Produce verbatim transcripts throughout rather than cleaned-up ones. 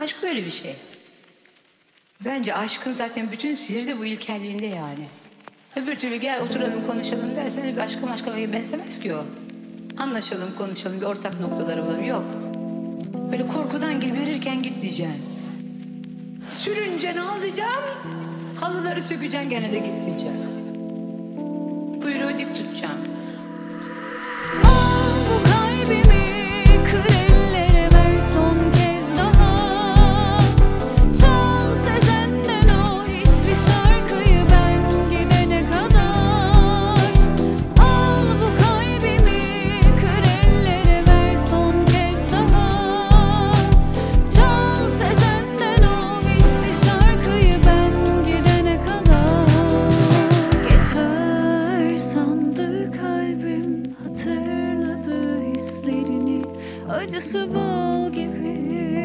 Aşk böyle bir şey. Bence aşkın zaten bütün sihri de bu ilkelliğinde yani. Öbür türlü gel oturalım konuşalım derseniz bir aşka maşka benzemez ki o. Anlaşalım, konuşalım, bir ortak noktaları bulalım. Yok. Böyle korkudan geberirken git diyeceksin. Sürünce ne alacaksın? Halıları sökeceksin, gene de git diyeceksin. Kuyruğu dik tutacaksın. Al bu kalbimi, kır ellere ver son kez daha. Çal Sezen'den o hisli şarkıyı ben gidene kadar. Al bu kalbimi, kır ellere ver son kez daha. Çal Sezen'den o hisli şarkıyı ben gidene kadar. Geçer sandı kalbim, hatırladı hislerini, acısı bal gibi.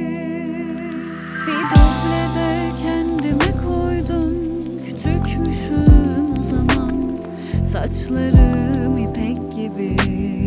Bir dublede kendime koydum, küçükmüşüm o zaman. Saçlarım ipek gibi.